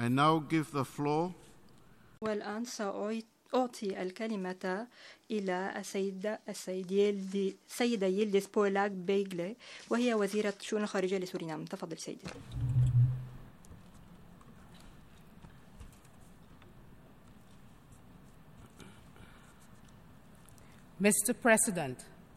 I now give the floor. والآن سأعطي الكلمة إلى السيدة يلديز بولاك بيغلي، وهي وزيرة شؤون الخارجية لسورينام. تفضل سيدي. Mr. President.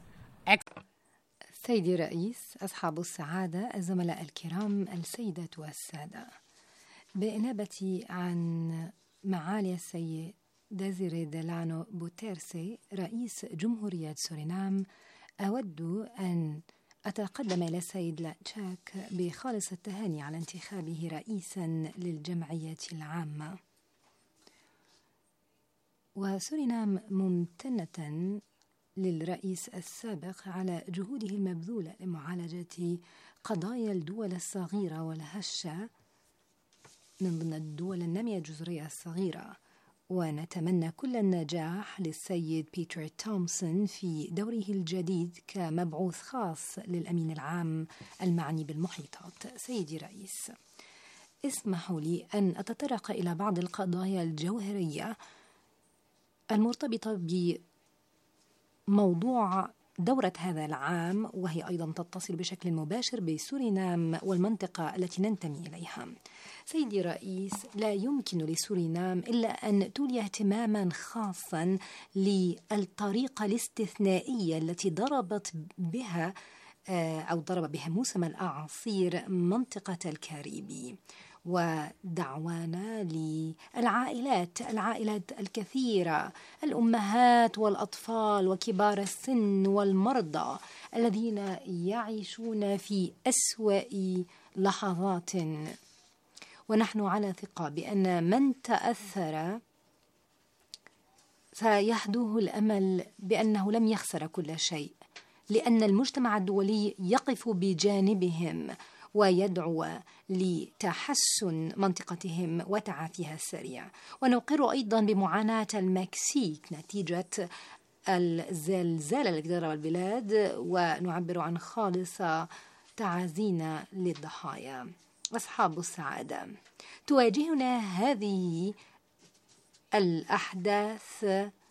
سيدي الرئيس، أصحاب السعادة، الزملاء الكرام، السيدات والسادة، بنيابة عن معالي السيد ديزيري ديلانو بوتيرسي رئيس جمهورية سورينام، أود أن أتقدم إلى السيد لاتشاك بخالص التهاني على انتخابه رئيسا للجمعية العامة. وسورينام ممتنة للرئيس السابق على جهوده المبذولة لمعالجة قضايا الدول الصغيرة والهشة من ضمن الدول النامية الجزرية الصغيرة، ونتمنى كل النجاح للسيد بيتر تومسون في دوره الجديد كمبعوث خاص للأمين العام المعني بالمحيطات. سيدي الرئيس، اسمحوا لي أن أتطرق إلى بعض القضايا الجوهرية المرتبطة بموضوع دورة هذا العام، وهي أيضا تتصل بشكل مباشر بسورينام والمنطقة التي ننتمي إليها. سيدي الرئيس، لا يمكن لسورينام إلا أن تولي اهتماما خاصا للطريقة الاستثنائية التي ضرب بها موسم الأعاصير منطقة الكاريبي، ودعوانا للعائلات الكثيرة، الأمهات والأطفال وكبار السن والمرضى الذين يعيشون في أسوأ لحظات، ونحن على ثقة بأن من تأثر سيحدوه الأمل بأنه لم يخسر كل شيء، لأن المجتمع الدولي يقف بجانبهم ويدعو لتحسن منطقتهم وتعافيها السريع. ونقر أيضا بمعاناة المكسيك نتيجة الزلزال الذي ضرب البلاد، ونعبر عن خالص تعازينا للضحايا. أصحاب السعادة، تواجهنا هذه الأحداث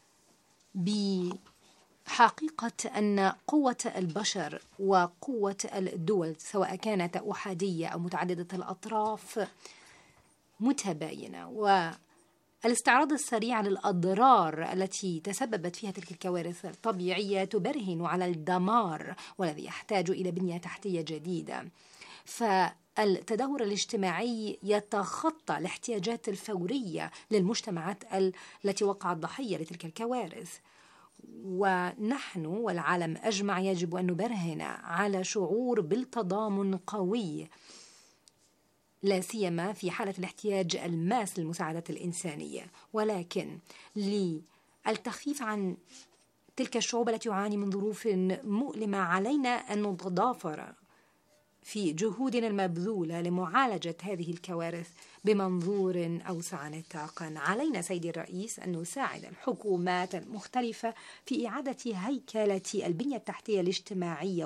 بحقيقة أن قوة البشر وقوة الدول سواء كانت أحادية أو متعددة الأطراف متباينة، والاستعراض السريع للأضرار التي تسببت فيها تلك الكوارث الطبيعية تبرهن على الدمار والذي يحتاج إلى بنية تحتية جديدة. فالتدهور الاجتماعي يتخطى الاحتياجات الفورية للمجتمعات التي وقعت ضحية لتلك الكوارث، ونحن والعالم أجمع يجب أن نبرهن على شعور بالتضامن قوي، لا سيما في حالة الاحتياج الماس للمساعدة الإنسانية. ولكن للتخفيف عن تلك الشعوب التي تعاني من ظروف مؤلمة علينا أن نتضافر في جهودنا المبذولة لمعالجة هذه الكوارث بمنظور أوسع نطاقا. علينا سيدي الرئيس أن نساعد الحكومات المختلفة في إعادة هيكلة البنية التحتية الاجتماعية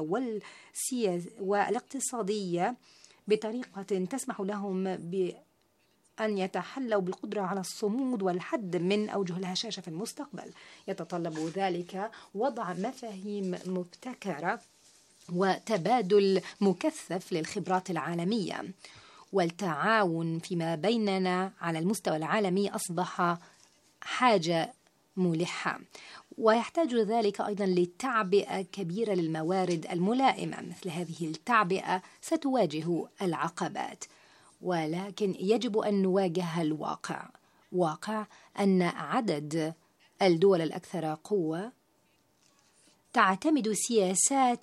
والاقتصادية بطريقة تسمح لهم بأن يتحلوا بالقدرة على الصمود والحد من أوجه الهشاشة في المستقبل. يتطلب ذلك وضع مفاهيم مبتكرة وتبادل مكثف للخبرات العالمية، والتعاون فيما بيننا على المستوى العالمي أصبح حاجة ملحة، ويحتاج ذلك أيضا لتعبئة كبيرة للموارد الملائمة. مثل هذه التعبئة ستواجه العقبات، ولكن يجب أن نواجه الواقع، واقع أن عدد الدول الأكثر قوة تعتمد سياسات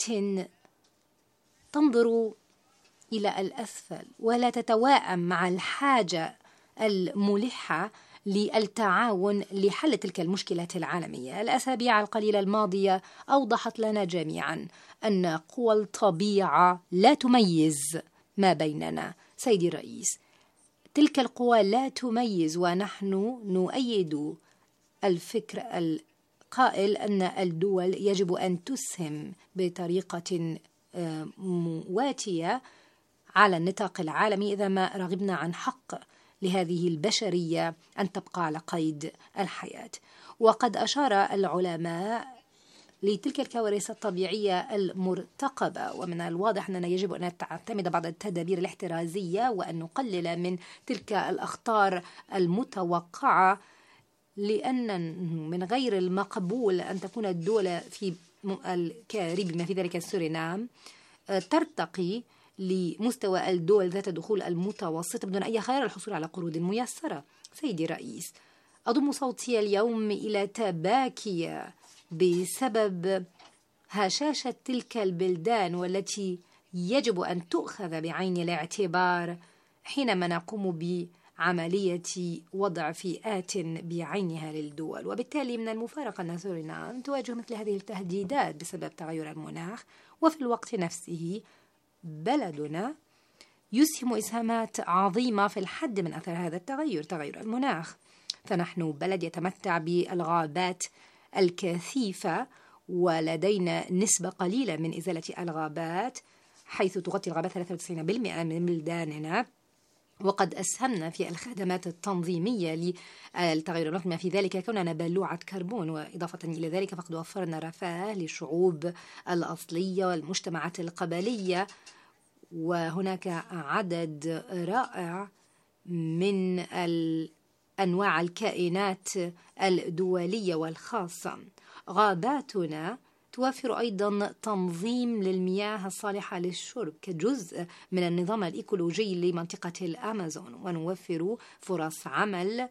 تنظر إلى الأسفل ولا تتواءم مع الحاجة الملحة للتعاون لحل تلك المشكلات العالمية. الأسابيع القليلة الماضية أوضحت لنا جميعا أن قوى الطبيعة لا تميز ما بيننا. سيدي الرئيس، تلك القوى لا تميز، ونحن نؤيد الفكر القائل أن الدول يجب أن تسهم بطريقة مواتية على النطاق العالمي إذا ما رغبنا عن حق لهذه البشرية أن تبقى على قيد الحياة. وقد أشار العلماء لتلك الكوارث الطبيعية المرتقبة، ومن الواضح أننا يجب أن نعتمد بعض التدابير الاحترازية وأن نقلل من تلك الأخطار المتوقعة، لأن من غير المقبول أن تكون الدول في الكاريبي بما في ذلك سورينام ترتقي لمستوى الدول ذات دخول المتوسط بدون أي خيار الحصول على قروض ميسرة. سيدي الرئيس، أضم صوتي اليوم إلى تباكي بسبب هشاشة تلك البلدان، والتي يجب أن تؤخذ بعين الاعتبار حينما نقوم بعملية وضع فئات بعينها للدول. وبالتالي من المفارقة أن سورينام تواجه مثل هذه التهديدات بسبب تغير المناخ، وفي الوقت نفسه بلدنا يسهم إسهامات عظيمة في الحد من أثر هذا التغير، تغير المناخ. فنحن بلد يتمتع بالغابات الكثيفة، ولدينا نسبة قليلة من إزالة الغابات، حيث تغطي الغابات 93% من بلداننا. وقد أسهمنا في الخدمات التنظيمية للتغير المناخي بما في ذلك كوننا بلوعة كربون. وإضافة إلى ذلك فقد وفرنا رفاه للشعوب الأصلية والمجتمعات القبلية، وهناك عدد رائع من أنواع الكائنات الدولية والخاصة. غاباتنا توفر أيضا تنظيم للمياه الصالحة للشرب كجزء من النظام الإيكولوجي لمنطقة الأمازون، ونوفر فرص عمل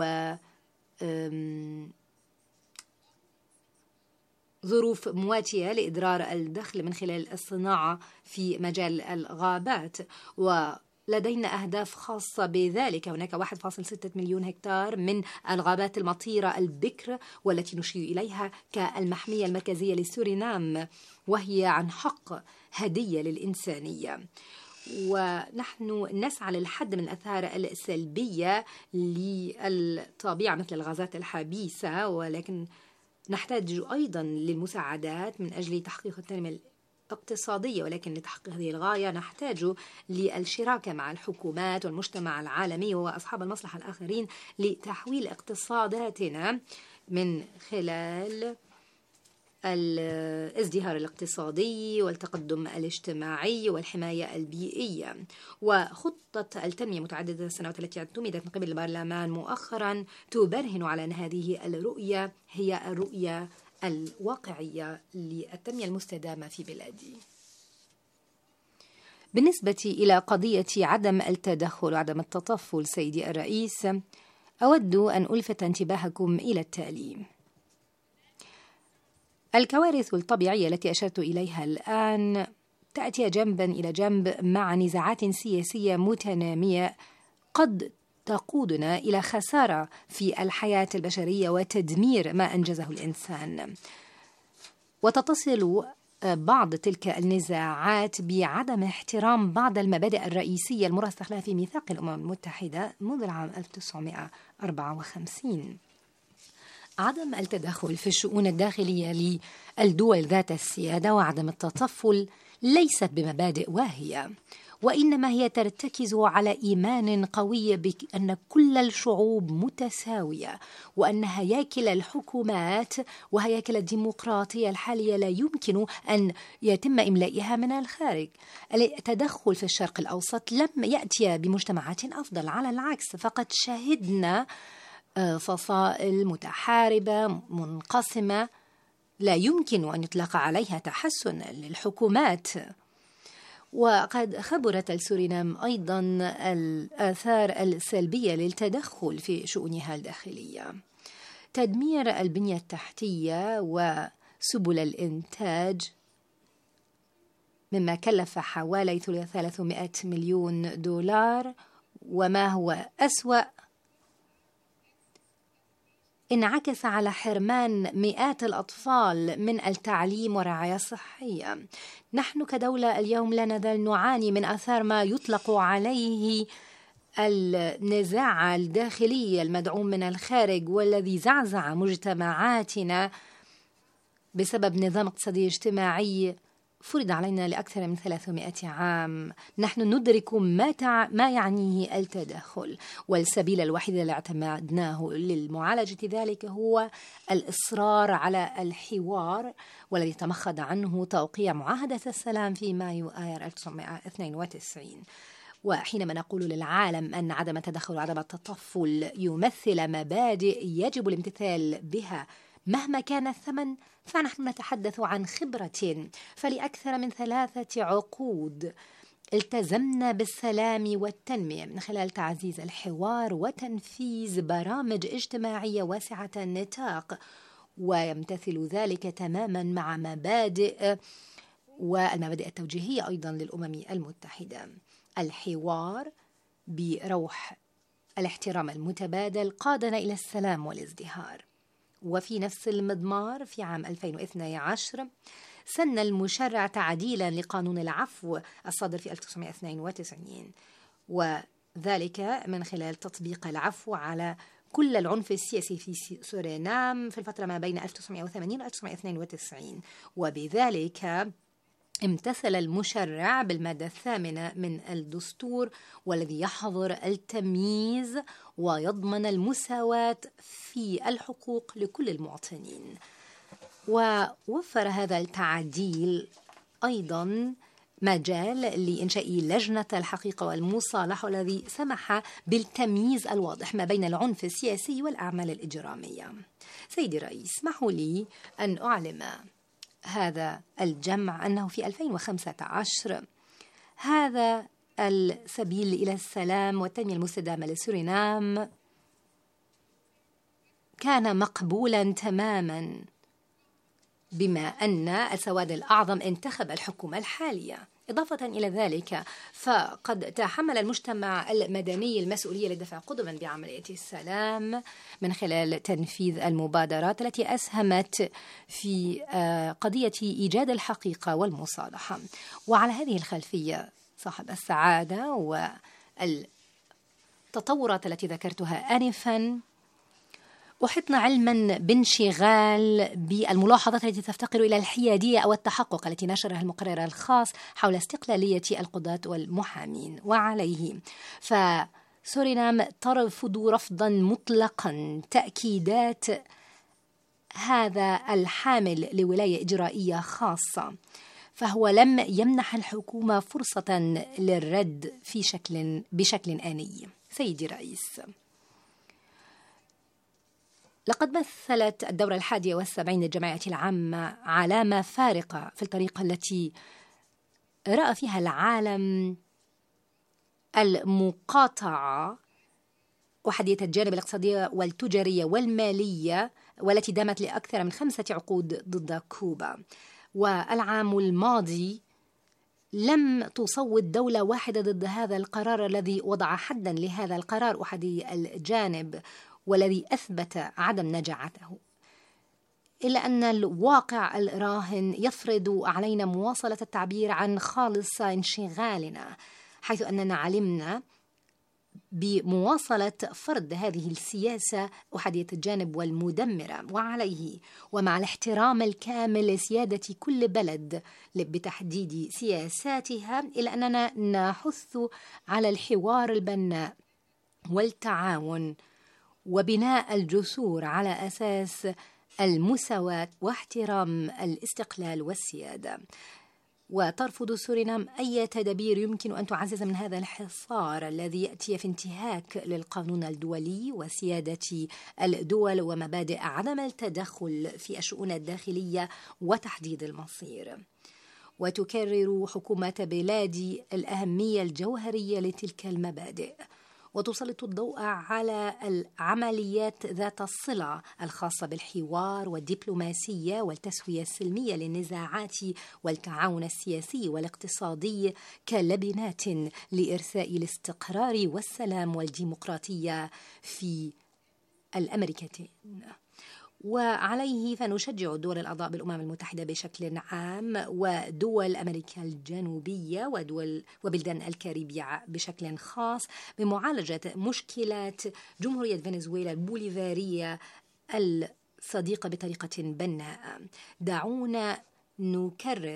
ظروف مواتية لإدرار الدخل من خلال الصناعة في مجال الغابات. ولدينا أهداف خاصة بذلك. هناك 1.6 مليون هكتار من الغابات المطيرة البكر، والتي نشير إليها كالمحمية المركزية لسورينام، وهي عن حق هدية للإنسانية. ونحن نسعى للحد من الآثار السلبية للطبيعة مثل الغازات الحبيسة، ولكن نحتاج أيضا للمساعدات من أجل تحقيق التنمية الاقتصادية. ولكن لتحقيق هذه الغاية نحتاج للشراكة مع الحكومات والمجتمع العالمي وأصحاب المصلحة الآخرين لتحويل اقتصاداتنا من خلال الازدهار الاقتصادي والتقدم الاجتماعي والحماية البيئية. وخطة التنمية متعددة السنوات التي اعتمدت من قبل البرلمان مؤخرا تبرهن على أن هذه الرؤية هي الرؤية الواقعية للتنمية المستدامة في بلادي. بالنسبة إلى قضية عدم التدخل وعدم التطفل سيدي الرئيس، أود أن ألفت انتباهكم إلى التالي. الكوارث الطبيعية التي أشرت إليها الآن تأتي جنبا إلى جنب مع نزاعات سياسية متنامية قد تقودنا إلى خسارة في الحياة البشرية وتدمير ما أنجزه الإنسان. وتتصل بعض تلك النزاعات بعدم احترام بعض المبادئ الرئيسية المرسخ لها في ميثاق الأمم المتحدة منذ العام 1954. عدم التدخل في الشؤون الداخلية للدول ذات السيادة وعدم التطفل ليست بمبادئ واهية، وإنما هي ترتكز على إيمان قوي بأن كل الشعوب متساوية، وأن هياكل الحكومات وهياكل الديمقراطية الحالية لا يمكن أن يتم إملائها من الخارج. التدخل في الشرق الأوسط لم يأتي بمجتمعات أفضل، على العكس فقد شهدنا فصائل متحاربة منقسمة لا يمكن أن يطلق عليها تحسن للحكومات. وقد خبرت السورينام أيضا الآثار السلبية للتدخل في شؤونها الداخلية. تدمير البنية التحتية وسبل الإنتاج مما كلف حوالي 300 مليون دولار، وما هو أسوأ انعكس على حرمان مئات الأطفال من التعليم والرعاية الصحية. نحن كدولة اليوم لا نزال نعاني من آثار ما يطلق عليه النزاع الداخلي المدعوم من الخارج، والذي زعزع مجتمعاتنا بسبب نظام اقتصادي اجتماعي فرض علينا لأكثر من 300 عام. نحن ندرك ما يعنيه التدخل، والسبيل الوحيد الذي اعتمدناه للمعالجة ذلك هو الإصرار على الحوار، والذي تمخض عنه توقيع معاهدة السلام في مايو آيار 1992. وحينما نقول للعالم أن عدم التدخل وعدم التطفل يمثل مبادئ يجب الامتثال بها مهما كان الثمن، فنحن نتحدث عن خبرة. فلأكثر من 3 عقود التزمنا بالسلام والتنمية من خلال تعزيز الحوار وتنفيذ برامج اجتماعية واسعة النطاق، ويمتثل ذلك تماما مع مبادئ والمبادئ التوجيهية أيضا للأمم المتحدة. الحوار بروح الاحترام المتبادل قادنا إلى السلام والازدهار. وفي نفس المضمار في عام 2012 سن المشرع تعديلا لقانون العفو الصادر في 1992، وذلك من خلال تطبيق العفو على كل العنف السياسي في سورينام في الفترة ما بين 1980 و 1992. وبذلك امتثل المشرع بالمادة 8 من الدستور، والذي يحظر التمييز ويضمن المساواة في الحقوق لكل المواطنين. ووفر هذا التعديل أيضا مجال لإنشاء لجنة الحقيقة والمصالحة، والذي سمح بالتمييز الواضح ما بين العنف السياسي والأعمال الإجرامية. سيدي الرئيس، اسمحوا لي أن أعلم هذا الجمع أنه في 2015 هذا السبيل إلى السلام والتنمية المستدامة لسورينام كان مقبولا تماما، بما أن السواد الأعظم انتخب الحكومة الحالية. إضافة إلى ذلك فقد تحمل المجتمع المدني المسؤولية لدفع قدما بعملية السلام من خلال تنفيذ المبادرات التي أسهمت في قضية إيجاد الحقيقة والمصالحة. وعلى هذه الخلفية صاحب السعادة والتطورات التي ذكرتها آنفا، أحطنا علما بانشغال بالملاحظات التي تفتقر إلى الحيادية أو التحقق التي نشرها المقرر الخاص حول استقلالية القضاة والمحامين. وعليه فسورينام ترفض رفضا مطلقا تأكيدات هذا الحامل لولاية إجرائية خاصة، فهو لم يمنح الحكومة فرصة للرد بشكل آني. سيدي الرئيس، لقد مثلت الدورة 71 للجمعية العامة علامة فارقة في الطريقة التي رأى فيها العالم المقاطعة وحدية الجانب الاقتصادية والتجارية والمالية، والتي دامت لأكثر من 5 عقود ضد كوبا. والعام الماضي لم تصوت دولة واحدة ضد هذا القرار الذي وضع حدا لهذا القرار أحادي الجانب، والذي أثبت عدم نجاعته، إلا أن الواقع الراهن يفرض علينا مواصلة التعبير عن خالص انشغالنا، حيث أننا علمنا بمواصلة فرض هذه السياسة أحادية الجانب والمدمرة. وعليه ومع الاحترام الكامل لسيادة كل بلد بتحديد سياساتها، إلا أننا نحث على الحوار البناء والتعاون وبناء الجسور على أساس المساواة واحترام الاستقلال والسيادة. وترفض سورينام أي تدابير يمكن أن تعزز من هذا الحصار الذي يأتي في انتهاك للقانون الدولي وسيادة الدول ومبادئ عدم التدخل في الشؤون الداخلية وتحديد المصير. وتكرر حكومة بلادي الأهمية الجوهرية لتلك المبادئ، وتسلط الضوء على العمليات ذات الصلة الخاصة بالحوار والدبلوماسية والتسوية السلمية للنزاعات والتعاون السياسي والاقتصادي كلبنات لإرساء الاستقرار والسلام والديمقراطية في الأمريكتين. وعليه فنشجع الدول الأعضاء بالأمم المتحدة بشكل عام ودول أمريكا الجنوبية وبلدان الكاريبية بشكل خاص بمعالجة مشكلات جمهورية فنزويلا البوليفارية الصديقة بطريقة بناءة. دعونا نكرر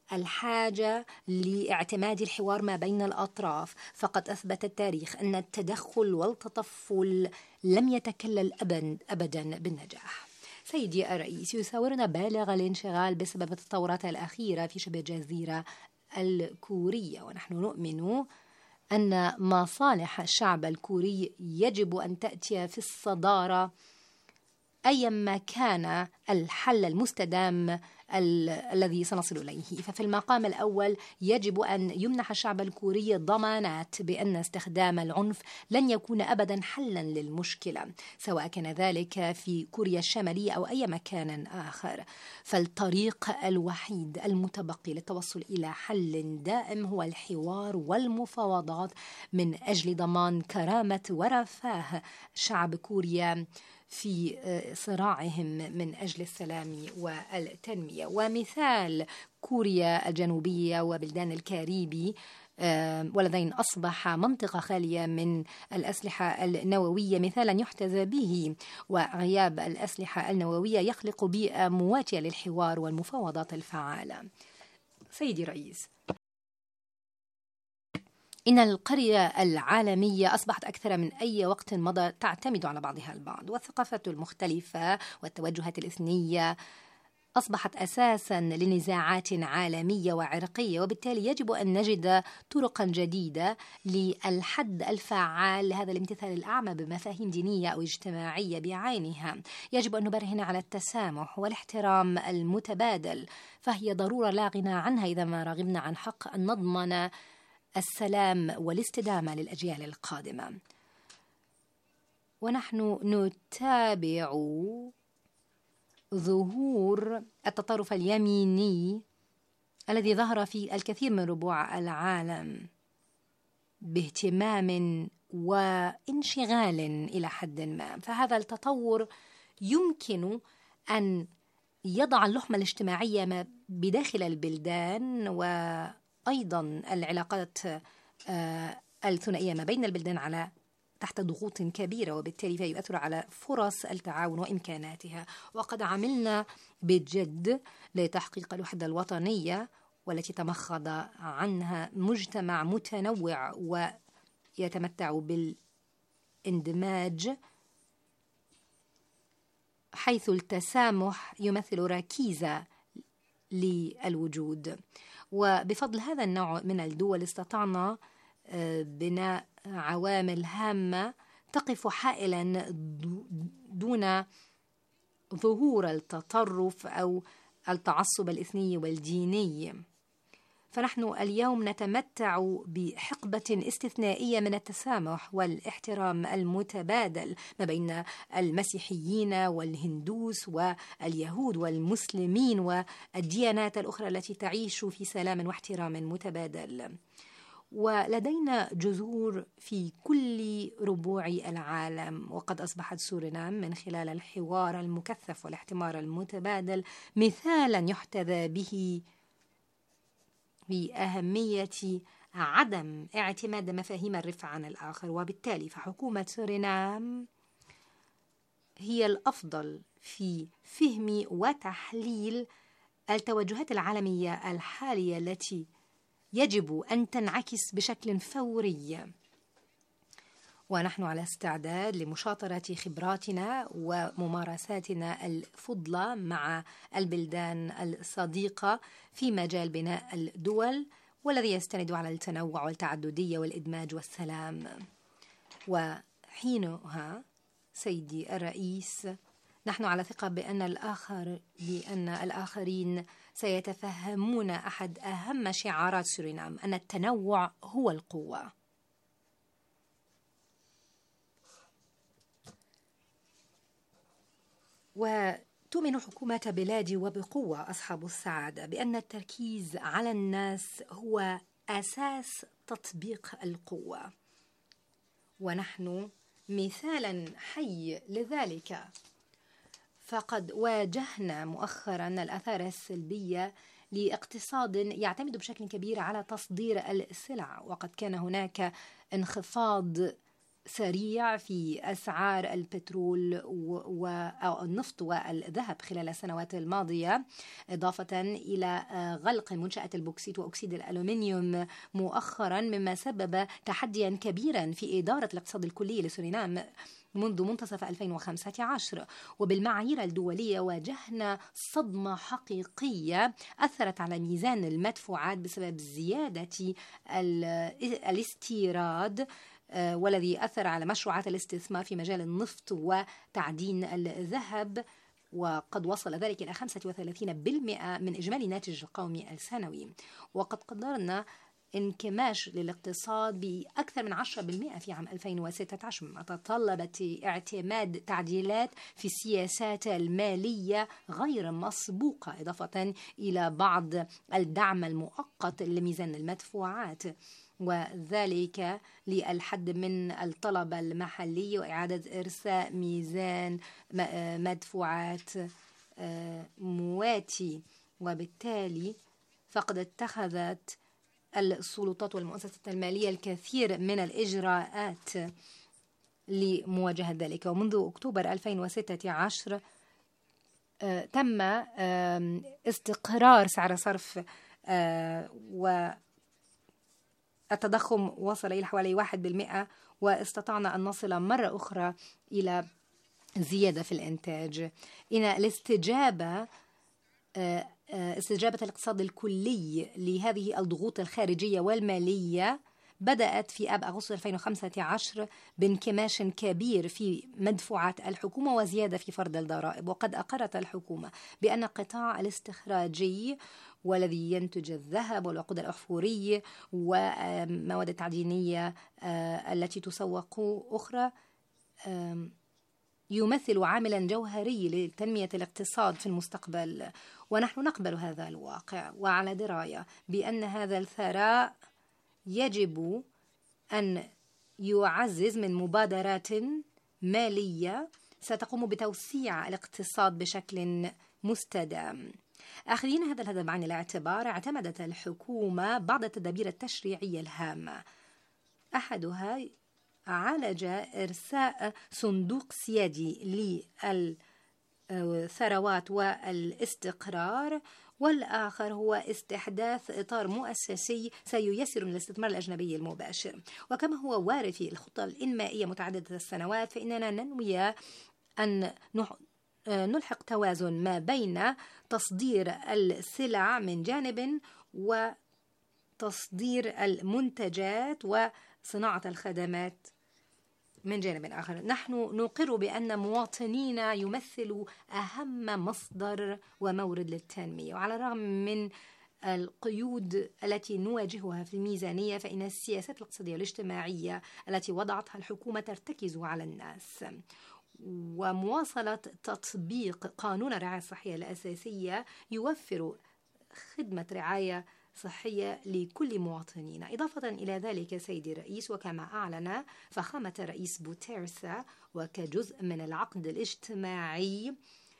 الحاجة لاعتماد الحوار ما بين الأطراف، فقد أثبت التاريخ أن التدخل والتطفل لم يتكلل أبدا بالنجاح. سيدي الرئيس، يساورنا بالغ الانشغال بسبب التطورات الأخيرة في شبه الجزيرة الكورية، ونحن نؤمن أن مصالح الشعب الكوري يجب أن تأتي في الصدارة أيما كان الحل المستدام الذي سنصل إليه. ففي المقام الأول يجب أن يمنح الشعب الكوري ضمانات بأن استخدام العنف لن يكون أبدا حلا للمشكلة، سواء كان ذلك في كوريا الشمالية أو أي مكان آخر. فالطريق الوحيد المتبقي للتوصل إلى حل دائم هو الحوار والمفاوضات من أجل ضمان كرامة ورفاه شعب كوريا في صراعهم من أجل السلام والتنمية. ومثال كوريا الجنوبية وبلدان الكاريبي والذين أصبح منطقة خالية من الأسلحة النووية مثالا يحتذى به، وغياب الأسلحة النووية يخلق بيئة مواتية للحوار والمفاوضات الفعالة. سيدي الرئيس، إن القرية العالمية أصبحت أكثر من أي وقت مضى تعتمد على بعضها البعض، والثقافات المختلفة والتوجهات الإثنية أصبحت أساسا لنزاعات عالمية وعرقية، وبالتالي يجب أن نجد طرقا جديدة للحد الفعال لهذا الامتثال الأعمى بمفاهيم دينية أو اجتماعية بعينها. يجب أن نبرهن على التسامح والاحترام المتبادل، فهي ضرورة لا غنى عنها إذا ما رغبنا عن حق أن نضمن السلام والاستدامة للأجيال القادمة. ونحن نتابع ظهور التطرف اليميني الذي ظهر في الكثير من ربوع العالم باهتمام وانشغال إلى حد ما، فهذا التطور يمكن أن يضع اللحمة الاجتماعية ما بداخل البلدان وأيضا العلاقات الثنائية ما بين البلدان على تحت ضغوط كبيرة، وبالتالي فيؤثر على فرص التعاون وإمكاناتها. وقد عملنا بجد لتحقيق الوحدة الوطنية والتي تمخض عنها مجتمع متنوع ويتمتع بالاندماج، حيث التسامح يمثل ركيزة للوجود. وبفضل هذا النوع من الدول استطعنا بناء عوامل هامة تقف حائلا دون ظهور التطرف أو التعصب الإثني والديني. فنحن اليوم نتمتع بحقبة استثنائية من التسامح والاحترام المتبادل ما بين المسيحيين والهندوس واليهود والمسلمين والديانات الأخرى التي تعيش في سلام واحترام متبادل. ولدينا جذور في كل ربوع العالم، وقد أصبحت سورينام من خلال الحوار المكثف والاحتمار المتبادل مثالا يحتذى به بأهمية عدم اعتماد مفاهيم الرفع عن الآخر. وبالتالي فحكومة سورينام هي الأفضل في فهم وتحليل التوجهات العالمية الحالية التي يجب أن تنعكس بشكل فوري، ونحن على استعداد لمشاطرة خبراتنا وممارساتنا الفضلى مع البلدان الصديقة في مجال بناء الدول والذي يستند على التنوع والتعددية والإدماج والسلام. وحينها سيدي الرئيس نحن على ثقة بأن الآخرين سيتفهمون أحد أهم شعارات سورينام، أن التنوع هو القوة. وتؤمن حكومة بلادي وبقوة أصحاب السعادة بأن التركيز على الناس هو أساس تطبيق القوة، ونحن مثالا حي لذلك. فقد واجهنا مؤخرا الآثار السلبية لاقتصاد يعتمد بشكل كبير على تصدير السلع، وقد كان هناك انخفاض سريع في أسعار البترول أو النفط والذهب خلال السنوات الماضية، إضافة إلى غلق منشأة البوكسيت وأكسيد الألومنيوم مؤخرا، مما سبب تحديا كبيرا في إدارة الاقتصاد الكلي لسورينام منذ منتصف 2015. وبالمعايير الدولية واجهنا صدمة حقيقية أثرت على ميزان المدفوعات بسبب زيادة الاستيراد، والذي أثر على مشروعات الاستثمار في مجال النفط وتعدين الذهب، وقد وصل ذلك إلى 35% من إجمالي الناتج القومي السنوي. وقد قدرنا انكماش للاقتصاد بأكثر من 10% في عام 2016، مما تطلبت اعتماد تعديلات في السياسات المالية غير مسبوقة، إضافة إلى بعض الدعم المؤقت لميزان المدفوعات، وذلك للحد من الطلب المحلي وإعادة إرساء ميزان مدفوعات مواتي. وبالتالي فقد اتخذت السلطات والمؤسسات المالية الكثير من الإجراءات لمواجهة ذلك. ومنذ أكتوبر 2016 تم استقرار سعر صرف، والتضخم وصل إلى حوالي 1%، واستطعنا أن نصل مرة أخرى إلى زيادة في الإنتاج. إن استجابة الاقتصاد الكلي لهذه الضغوط الخارجية والمالية بدأت في آب أغسطس 2015 بانكماش كبير في مدفوعات الحكومة وزيادة في فرض الضرائب. وقد أقرت الحكومة بأن القطاع الاستخراجي والذي ينتج الذهب والوقود الأحفوري ومواد التعدينية التي تسوق أخرى يمثل عاملا جوهري لتنمية الاقتصاد في المستقبل، ونحن نقبل هذا الواقع وعلى دراية بأن هذا الثراء يجب أن يعزز من مبادرات مالية ستقوم بتوسيع الاقتصاد بشكل مستدام. آخذين هذا الهدف بعين الاعتبار، اعتمدت الحكومة بعض التدابير التشريعية الهامة، أحدها عالج إرساء صندوق سيادي للثروات والاستقرار، والآخر هو استحداث إطار مؤسسي سييسر من الاستثمار الأجنبي المباشر. وكما هو وارد في الخطة الإنمائية متعددة السنوات، فإننا ننوي أن نلحق توازن ما بين تصدير السلع من جانب وتصدير المنتجات وصناعة الخدمات من جانب آخر. نحن نقر بأن مواطنينا يمثلوا أهم مصدر ومورد للتنمية، وعلى الرغم من القيود التي نواجهها في الميزانية، فإن السياسات الاقتصادية والاجتماعية التي وضعتها الحكومة ترتكز على الناس، ومواصلة تطبيق قانون الرعاية الصحية الأساسية يوفر خدمة رعاية صحية لكل مواطنين. إضافة إلى ذلك سيدي الرئيس، وكما أعلن فخامة الرئيس بوتيرسا وكجزء من العقد الاجتماعي،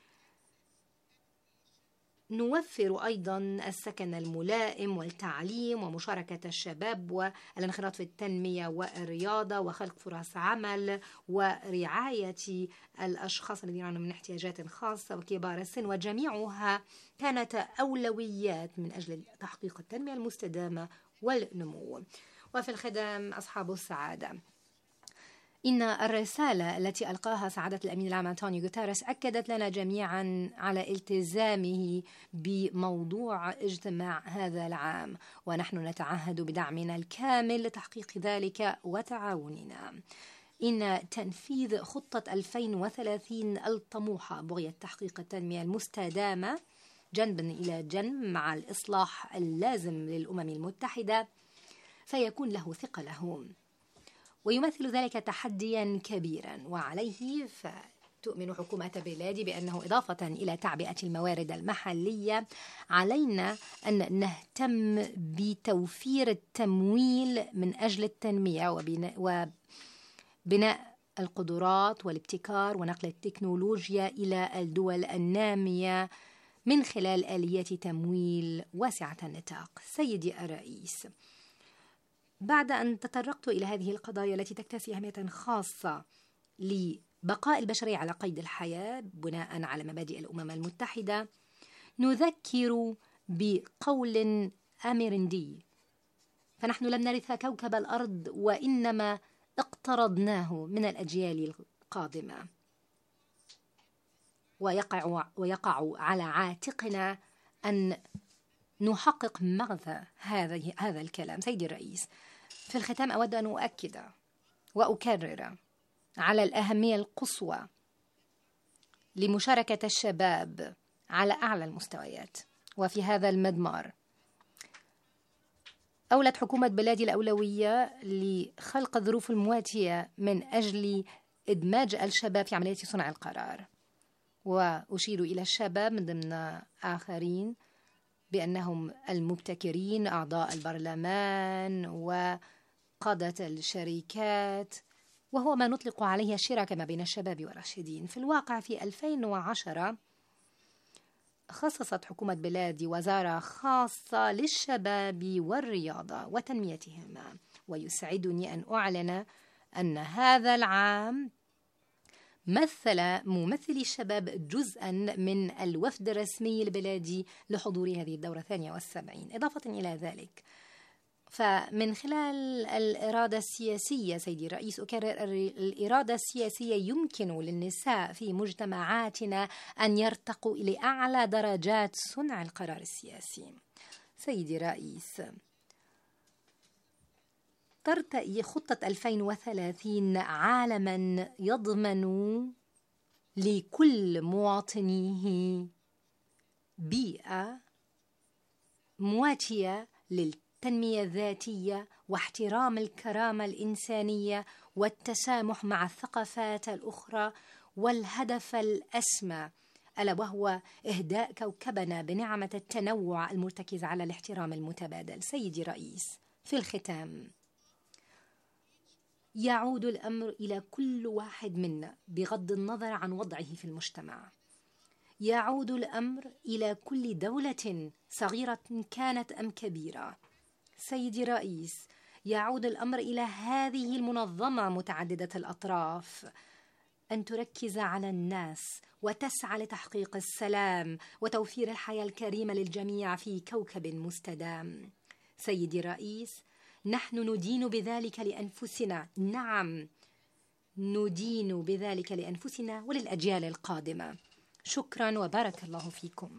نوفر أيضا السكن الملائم والتعليم ومشاركة الشباب والانخراط في التنمية والرياضة وخلق فرص عمل ورعاية الأشخاص الذين يعانون من احتياجات خاصة وكبار السن، وجميعها كانت أولويات من أجل تحقيق التنمية المستدامة والنمو. وفي الختام أصحاب السعادة، إن الرسالة التي ألقاها سعادة الأمين العام أنطونيو غوتيريس أكدت لنا جميعا على التزامه بموضوع اجتماع هذا العام، ونحن نتعهد بدعمنا الكامل لتحقيق ذلك وتعاوننا. إن تنفيذ خطة 2030 الطموحة بغية تحقيق التنمية المستدامة جنبا إلى جنب مع الإصلاح اللازم للأمم المتحدة سيكون له ثقله، ويمثل ذلك تحديا كبيرا، وعليه فتؤمن حكومة بلادي بأنه إضافة إلى تعبئة الموارد المحلية علينا أن نهتم بتوفير التمويل من أجل التنمية وبناء القدرات والابتكار ونقل التكنولوجيا إلى الدول النامية من خلال آليات تمويل واسعة النطاق. سيدي الرئيس، بعد أن تطرقت إلى هذه القضايا التي تكتسي أهمية خاصة لبقاء البشرية على قيد الحياة بناء على مبادئ الأمم المتحدة، نذكر بقول أميرندي: فنحن لم نرث كوكب الأرض وإنما اقترضناه من الأجيال القادمة، ويقع على عاتقنا أن نحقق مغزى هذا الكلام. سيدي الرئيس، في الختام أود أن أؤكد وأكرر على الأهمية القصوى لمشاركة الشباب على أعلى المستويات. وفي هذا المضمار أولت حكومة بلادي الأولوية لخلق الظروف المواتية من أجل إدماج الشباب في عملية صنع القرار، وأشير إلى الشباب من ضمن آخرين بأنهم المبتكرين، أعضاء البرلمان وقادة الشركات، وهو ما نطلق عليه الشراكة ما بين الشباب والراشدين. في الواقع في 2010 خصصت حكومة بلادي وزارة خاصة للشباب والرياضة وتنميتهما، ويسعدني أن أعلن أن هذا العام مثل ممثلي الشباب جزءا من الوفد الرسمي البلادي لحضور هذه الدورة 72. إضافة إلى ذلك، فمن خلال الإرادة السياسية، سيدي الرئيس أكرر، الإرادة السياسية يمكن للنساء في مجتمعاتنا أن يرتقوا إلى أعلى درجات صنع القرار السياسي. سيدي الرئيس، ترتقي خطة 2030 عالما يضمن لكل مواطنيه بيئة مواتية للتنمية الذاتية واحترام الكرامة الإنسانية والتسامح مع الثقافات الأخرى، والهدف الأسمى ألا وهو إهداء كوكبنا بنعمة التنوع المرتكز على الاحترام المتبادل. سيدي الرئيس، في الختام، يعود الأمر إلى كل واحد منا بغض النظر عن وضعه في المجتمع. يعود الأمر إلى كل دولة صغيرة كانت أم كبيرة. سيدي الرئيس، يعود الأمر إلى هذه المنظمة متعددة الأطراف أن تركز على الناس وتسعى لتحقيق السلام وتوفير الحياة الكريمة للجميع في كوكب مستدام. سيدي الرئيس، نحن ندين بذلك لأنفسنا، نعم ندين بذلك لأنفسنا وللأجيال القادمة. شكرا وبارك الله فيكم.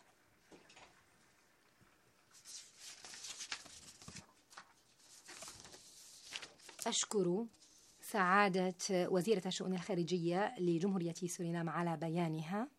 أشكر سعادة وزيرة الشؤون الخارجية لجمهورية سورينام على بيانها.